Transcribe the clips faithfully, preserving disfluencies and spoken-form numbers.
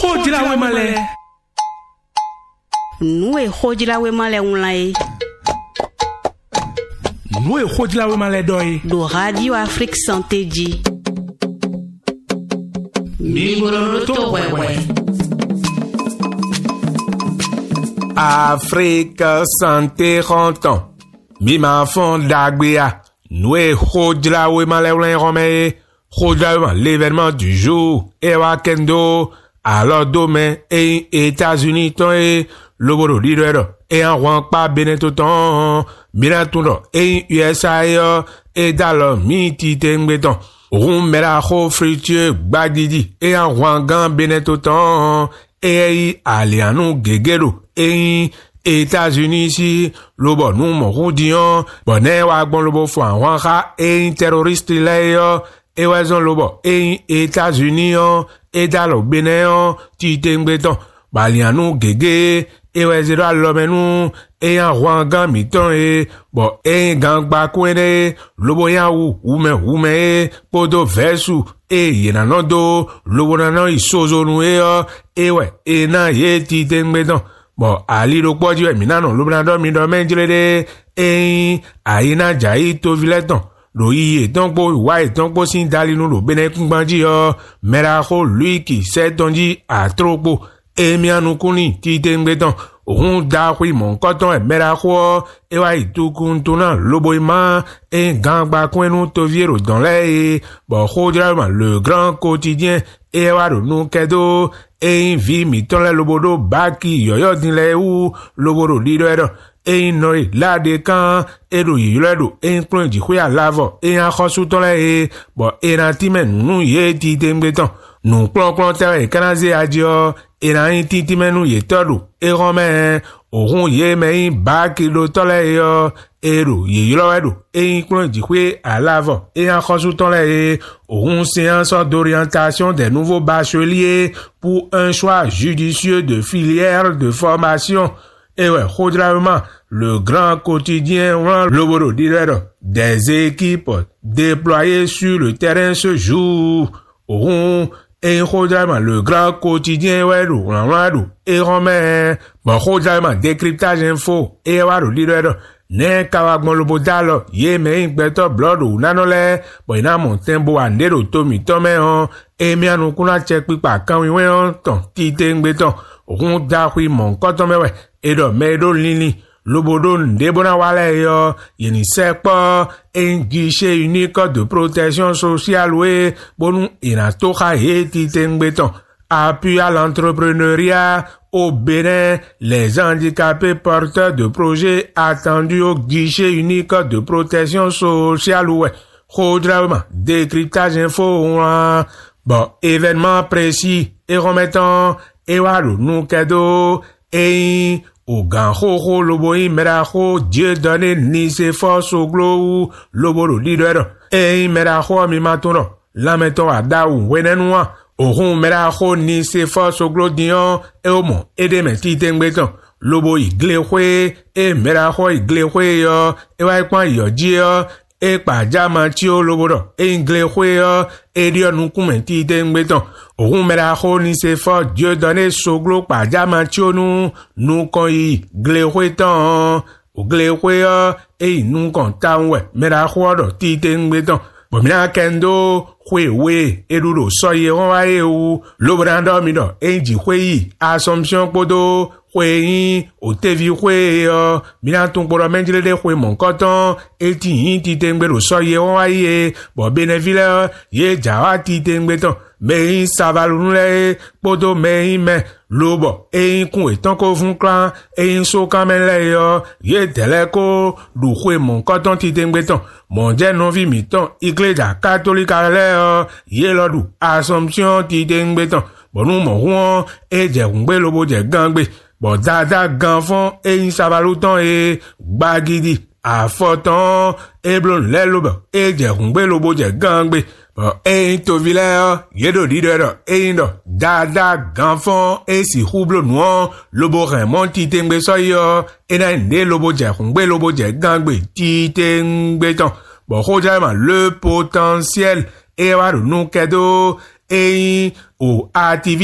Khojila we male. Nous khojila we male unlai. Nous khojila we male doi. Do Radio Afrique Santé Di. Mingolo to wewe. Afrique Santé Rantan. Mima Fondagbia. Nous khojila we male unlai rome. Khojila l'événement du jour. Ewa Kendo. Alors demain, et États-Unis, ton et le bolo leader, et en rang pas Beneto ton, Minatuno, et U S A, et dans miti tengbeton, Rumbera ho fritieux, Bagdidi, et en rang Beneto ton, et Alianou Gegero, et États-Unis si, le bon nous mon dion, bonnet wagon le beau foin, wanka, et terroriste layo, et wazon le bon, et États-Unis, et dans le Bénin, Titengbeton, Balianou Gege, et Wazira Lomenou, et un Rwangan Miton, et bon, et gang Bakwene, Loboyaou, Oume, Oume, Podo Versu, et Yenanodo, Lobonano, Isozonou, et ouais, et na ye Titengbeton. Bon, Ali lo Quadio, Minano, Lobnado, Midomendrede, et Aina Jai Tovileton. Lo yi ton po wa ton po sin dali nu lo bene kunbanji yo mera ho lui qui s'est tonji a tropo e mi anu kuni ti tengbeton ohun da hui mon koton e mera ho e wa itu kun tuna lo boima e gangba kwenu to viero dans les bon ho drama le grand quotidien e wa do nu kedo e vi mi ton le lobodo baki yoyo din le u lobodo lido et nori la de kan edo yiledo en plan di khoya lavo et en khosu ton le bon et en timen nu ye ti tengbeton nu plan plan terre kanaze adio et en ti timen nu ye todo et romain ohun ye me ba ki lo ton le yo edo yiledo et en plan di khoya lavo et en khosu ton le ohun séance d'orientation des nouveaux bacheliers pour un choix judicieux de filière de formation. Et ouais, Khodrama, le grand quotidien, le bureau directeur des équipes déployées sur le terrain ce jour. Oh, et Khodrama, le grand quotidien, ouais, le et Romain, bon, Khodrama, décryptage info, et ouais, le directeur, ne kawagmo le bodalo, ye me beto blood ou nanole, bon, ina montembo andero tomi tome on, et mi anu kuna check pipa kanwi we on, ton, titeng beton, on da hui mon koton me we, edo medo lini, lobodo ndebona wale yo, yeni sekpo, un guichet unique de protection sociale we, bonu ina toka ye titeng beton, appui à l'entrepreneuriat au Bénin, les handicapés porteurs de projets attendus au guichet unique de protection sociale ouais. Khodrama, décryptage info, bon, événement précis et remettant, et waru nou cadeau, et au ganho loboï meraho, Dieu donné ni ses forces au glow, lobolo leader, et meraho mi matono, la mettons à daou, wenenwa, Ohun mera ho ni se force au glodion e o mon ede men ti tengbeton lobo igle hwe e mera ho igle hwe yo e wa ikwan yo ji yo e pa jama ti o lobo do e igle hwe yo e dio nu kumen ti tengbeton ohun mera ho ni se force Dieu donné so glo pa jama ti o nu nu kon yi gle hwe ton o gle hwe yo e nu kon tanwe mera ho do ti tengbeton Bomina kendo hwe we eduro soye wae u lobrando mido enji hwe assumption podo hwe yin otevi hwe yo mina tun poro menjile de hwe mon koton eti yin ti tengbero soye wae bo benevile ye jawa ti tengbeton me savalunle podo me me lobo e kun etan ko fun clan e so kamele yo ye teleko lu hwe mon koton ti tengbeton mon je non vi miton iglesia catholique le ye lodu assumption ti tengbeton bonu mo won e je ngbe lobo je gangbe bo dada ganfon e sabaluton e gbagidi afoton e blon le lobo e je ngbe lobo je gangbe bon e to vile ye do leader e ndo dada ganfon e si hublo no lobo remont ti tengbe so yo e na ne lobo je ngbe lobo je gangbe ti tengbe ton bon Khodrama le potentiel e wa no kedo e o activisu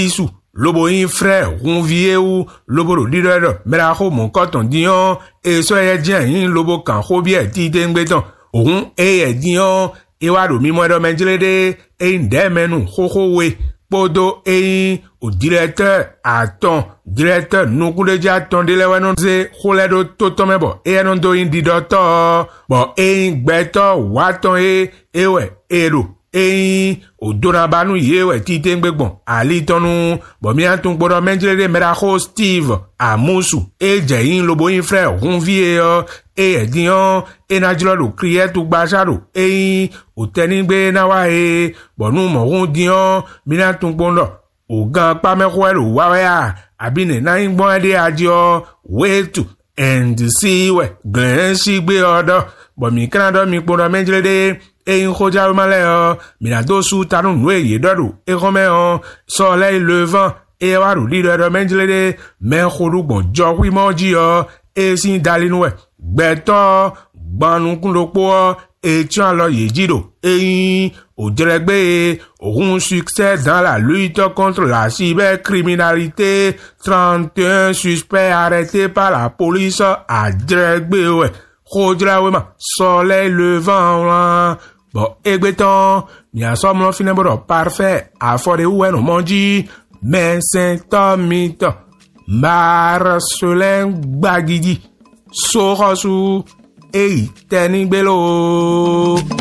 lobo yin frère hun vie ou lobo ro di do mera ho mon koton dion e so ye jen yin lobo kan ho bi e ti de ngbe tan ohun e e dion e wa ro mi mo do menjilede e nde menu ho ho we podo e o directeur aton directeur no ku de ja ton de lewe non se khole do to to mebo e non do yin di doctor bo e gbeto wa ton e e we e ro e o dona banu ye we ti te ngbegbon ali tonu bo mi antun gbodo menjele mera ho Steve amusu e je yin lobo yin frère hun vie o e edion e na jilo do kriye tu gbasaro e o tenigbe na wa e bo nu mo hun dion mi na tun gbondo o gan pa me ko ero wa ya abine na yin gbon de ajo wait to and see we glen si gbe odo bo mi kan do mi gbodo menjele de e in khoja o male o mi na do su tanu nu e dodo e rome o soleil levant e wa ru li do menjele de men khoru gbon jo wi moji o e sin dalinu e gbeto gbanu kun lopo e ti an lo yejiro e o diregbe ohun succès dans la lutte contre la cybercriminalité. Trente et un suspects arrêtés par la police à diregbe ouais Kodra wema soleil levant bon egbeton mi asomlo finebodo parfait afore uwe no monji men saint-omito Marcelin Gbagidi Sorosu e tenigbelo.